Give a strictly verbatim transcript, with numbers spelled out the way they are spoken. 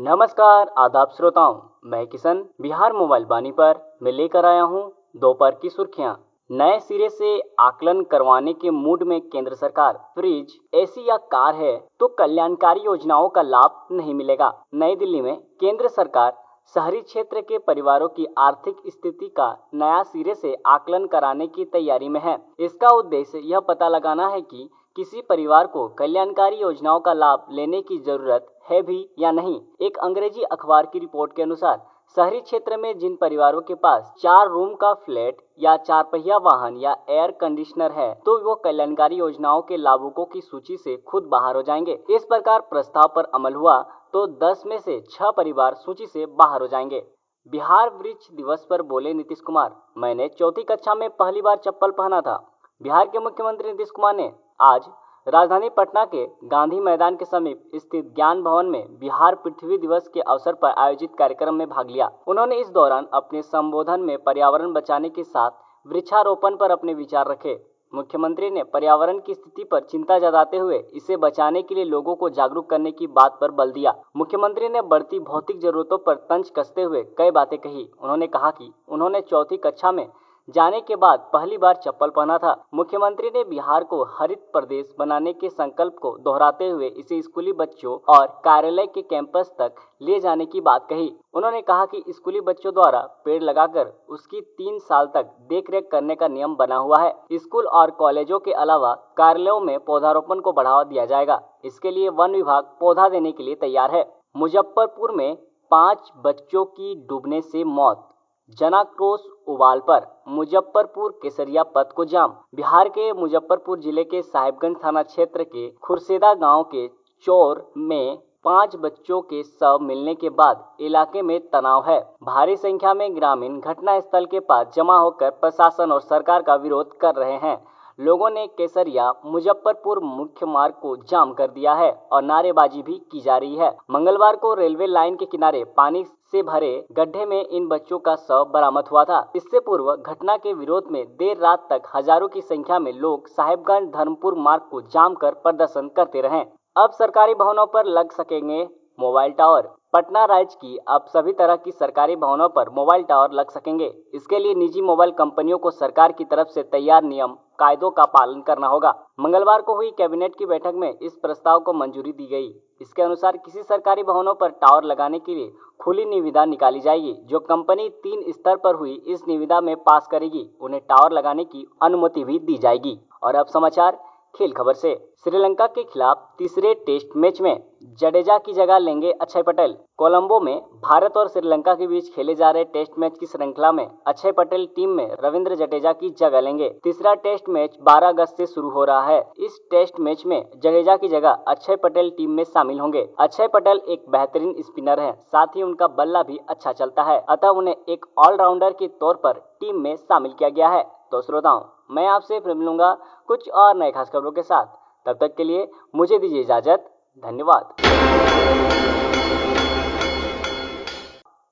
नमस्कार आदाब श्रोताओं, मैं किशन बिहार मोबाइल बानी पर मैं लेकर आया हूं दोपहर की सुर्खियां। नए सिरे से आकलन करवाने के मूड में केंद्र सरकार। फ्रिज, एसी या कार है तो कल्याणकारी योजनाओं का लाभ नहीं मिलेगा। नई दिल्ली में केंद्र सरकार शहरी क्षेत्र के परिवारों की आर्थिक स्थिति का नया सिरे से आकलन कराने की तैयारी में है। इसका उद्देश्य यह पता लगाना है कि किसी परिवार को कल्याणकारी योजनाओं का लाभ लेने की जरूरत है भी या नहीं। एक अंग्रेजी अखबार की रिपोर्ट के अनुसार शहरी क्षेत्र में जिन परिवारों के पास चार रूम का फ्लैट या चार पहिया वाहन या एयर कंडीशनर है तो वो कल्याणकारी योजनाओं के लाभुकों की सूची से खुद बाहर हो जाएंगे। इस प्रकार प्रस्ताव पर अमल हुआ तो दस में से छह परिवार सूची से बाहर हो जाएंगे। बिहार वृक्ष दिवस पर बोले नीतीश कुमार, मैंने चौथी कक्षा में पहली बार चप्पल पहना था। बिहार के मुख्यमंत्री नीतीश कुमार ने आज राजधानी पटना के गांधी मैदान के समीप स्थित ज्ञान भवन में बिहार पृथ्वी दिवस के अवसर पर आयोजित कार्यक्रम में भाग लिया। उन्होंने इस दौरान अपने संबोधन में पर्यावरण बचाने के साथ वृक्षारोपण पर अपने विचार रखे। मुख्यमंत्री ने पर्यावरण की स्थिति पर चिंता जताते हुए इसे बचाने के लिए लोगों को जागरूक करने की बात पर बल दिया। मुख्यमंत्री ने बढ़ती भौतिक जरूरतों पर तंज कसते हुए कई बातें कही। उन्होंने कहा कि उन्होंने चौथी कक्षा में जाने के बाद पहली बार चप्पल पहना था। मुख्यमंत्री ने बिहार को हरित प्रदेश बनाने के संकल्प को दोहराते हुए इसे स्कूली बच्चों और कार्यालय के कैंपस तक ले जाने की बात कही। उन्होंने कहा कि स्कूली बच्चों द्वारा पेड़ लगाकर उसकी तीन साल तक देखरेख करने का नियम बना हुआ है। स्कूल और कॉलेजों के अलावा कार्यालयों में पौधारोपण को बढ़ावा दिया जाएगा। इसके लिए वन विभाग पौधा देने के लिए तैयार है। मुजफ्फरपुर में पांच बच्चों की डूबने से मौत, जनाक्रोश उबाल पर। मुजफ्फरपुर केसरिया पथ को जाम। बिहार के मुजफ्फरपुर जिले के साहिबगंज थाना क्षेत्र के खुरसेदा गांव के चौर में पांच बच्चों के शव मिलने के बाद इलाके में तनाव है। भारी संख्या में ग्रामीण घटना स्थल के पास जमा होकर प्रशासन और सरकार का विरोध कर रहे हैं। लोगों ने केसरिया मुजफ्फरपुर मुख्य मार्ग को जाम कर दिया है और नारेबाजी भी की जा रही है। मंगलवार को रेलवे लाइन के किनारे पानी से भरे गड्ढे में इन बच्चों का शव बरामद हुआ था। इससे पूर्व घटना के विरोध में देर रात तक हजारों की संख्या में लोग साहिबगंज धर्मपुर मार्ग को जाम कर प्रदर्शन करते रहे। अब सरकारी भवनों पर लग सकेंगे मोबाइल टावर। पटना राज्य की अब सभी तरह की सरकारी भवनों पर मोबाइल टावर लग सकेंगे। इसके लिए निजी मोबाइल कंपनियों को सरकार की तरफ से तैयार नियम कायदों का पालन करना होगा। मंगलवार को हुई कैबिनेट की बैठक में इस प्रस्ताव को मंजूरी दी गई। इसके अनुसार किसी सरकारी भवनों पर टावर लगाने के लिए खुली निविदा निकाली जाएगी। जो कंपनी तीन स्तर पर हुई इस निविदा में पास करेगी उन्हें टावर लगाने की अनुमति भी दी जाएगी। और अब समाचार खेल खबर से। श्रीलंका के खिलाफ तीसरे टेस्ट मैच में जडेजा की जगह लेंगे अक्षय पटेल। कोलंबो में भारत और श्रीलंका के बीच खेले जा रहे टेस्ट मैच की श्रृंखला में अक्षय पटेल टीम में रविंद्र जडेजा की जगह लेंगे। तीसरा टेस्ट मैच बारह अगस्त से शुरू हो रहा है। इस टेस्ट मैच में जडेजा की जगह अक्षय पटेल टीम में शामिल होंगे। अक्षय पटेल एक बेहतरीन स्पिनर है, साथ ही उनका बल्ला भी अच्छा चलता है, अतः उन्हें एक ऑलराउंडर के तौर पर टीम में शामिल किया गया है। तो श्रोताओं, मैं आपसे फिर मिलूंगा कुछ और नए खास खबरों के साथ। तब तक के लिए मुझे दीजिए इजाजत। धन्यवाद।